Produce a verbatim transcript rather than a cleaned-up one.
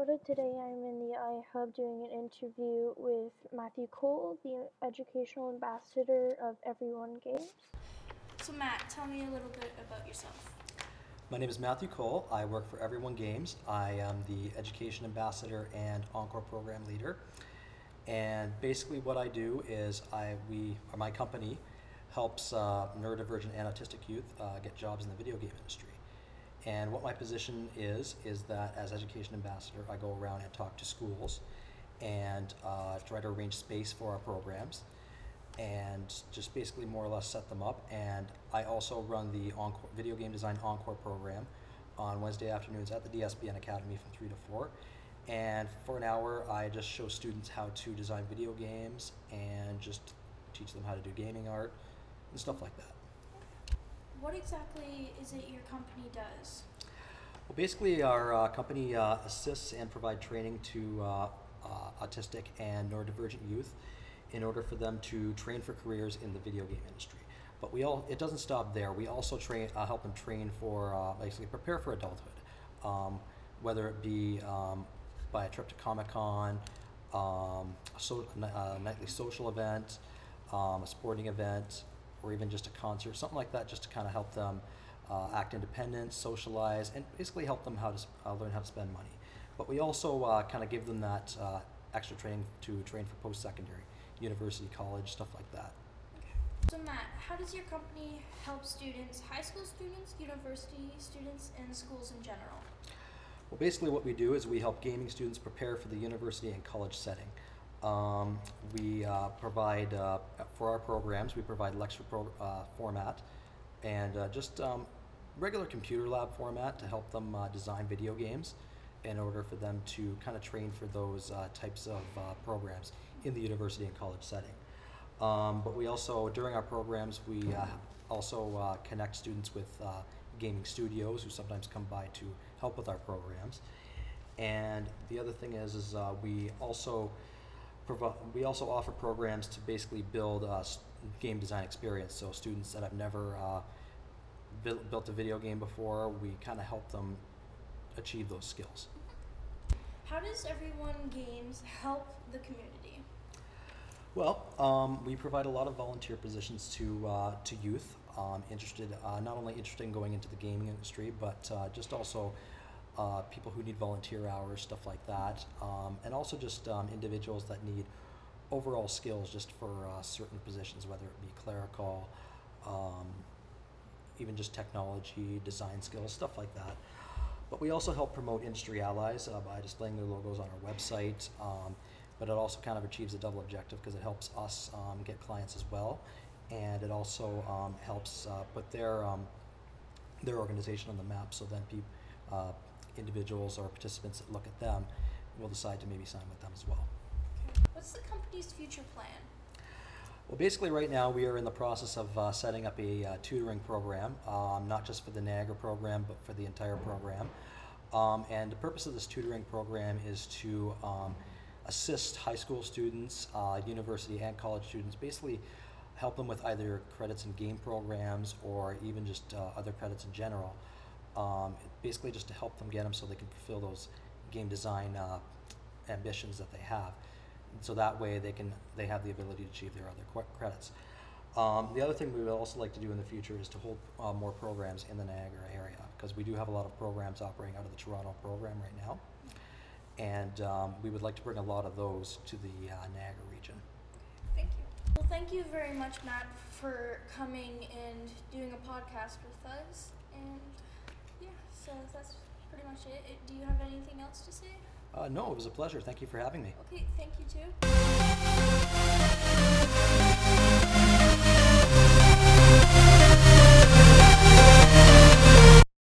Dakota. Today I'm in the iHub doing an interview with Matthew Cole, the educational ambassador of Everyone Games. So Matt, tell me a little bit about yourself. My name is Matthew Cole. I work for Everyone Games. I am the education ambassador and Encore program leader. And basically what I do is I we or my company helps uh, neurodivergent and autistic youth uh, get jobs in the video game industry. And what my position is, is that as education ambassador, I go around and talk to schools and uh, try to arrange space for our programs and just basically more or less set them up. And I also run the Encore, Video Game Design Encore program on Wednesday afternoons at the D S B N Academy from three to four. And for an hour, I just show students how to design video games and just teach them how to do gaming art and stuff like that. What exactly is it your company does? Well, basically, our uh, company uh, assists and provide training to uh, uh, autistic and neurodivergent youth in order for them to train for careers in the video game industry. But we all it doesn't stop there. We also train uh, help them train for uh, basically prepare for adulthood, um, whether it be um, by a trip to Comic-Con, um, a, so, a nightly social event, um, a sporting event, or even just a concert, something like that, just to kind of help them uh, act independent, socialize, and basically help them how to uh, learn how to spend money. But we also uh, kind of give them that uh, extra training to train for post-secondary, university, college, stuff like that. So Matt, how does your company help students, high school students, university students, and schools in general? Well, basically what we do is we help gaming students prepare for the university and college setting. Um, we uh, provide, uh, for our programs, we provide lecture pro- uh, format and uh, just um, regular computer lab format to help them uh, design video games in order for them to kind of train for those uh, types of uh, programs in the university and college setting. Um, but we also, during our programs, we uh, also uh, connect students with uh, gaming studios who sometimes come by to help with our programs. And the other thing is, is uh, we also provi- we also offer programs to basically build a s- game design experience. So students that have never uh, built, built a video game before, we kind of help them achieve those skills. How does Everyone Games help the community? Well, um, we provide a lot of volunteer positions to uh, to youth um, interested, uh, not only interested in going into the gaming industry, but uh, just also uh, people who need volunteer hours, stuff like that, um, and also just um, individuals that need overall skills just for uh, certain positions, whether it be clerical, um, even just technology, design skills, stuff like that. But we also help promote industry allies uh, by displaying their logos on our website. Um, but it also kind of achieves a double objective because it helps us um, get clients as well, and it also um, helps uh, put their um, their organization on the map. So then peop- uh, individuals or participants that look at them will decide to maybe sign with them as well. Okay. What's the company's future plan? Well, basically right now we are in the process of uh, setting up a uh, tutoring program, um, not just for the Niagara program, but for the entire program. Um, and the purpose of this tutoring program is to um, assist high school students, uh, university and college students, basically help them with either credits in game programs or even just uh, other credits in general. Um, basically just to help them get them so they can fulfill those game design uh, ambitions that they have. So that way they can they have the ability to achieve their other qu- credits. Um, the other thing we would also like to do in the future is to hold uh, more programs in the Niagara area, because we do have a lot of programs operating out of the Toronto program right now, and um, we would like to bring a lot of those to the uh, Niagara region. Thank you. Well, thank you very much, Matt, for coming and doing a podcast with us. And yeah, so that's pretty much it. it. Do you have anything else to say? Uh, no, it was a pleasure. Thank you for having me. Okay, thank you too.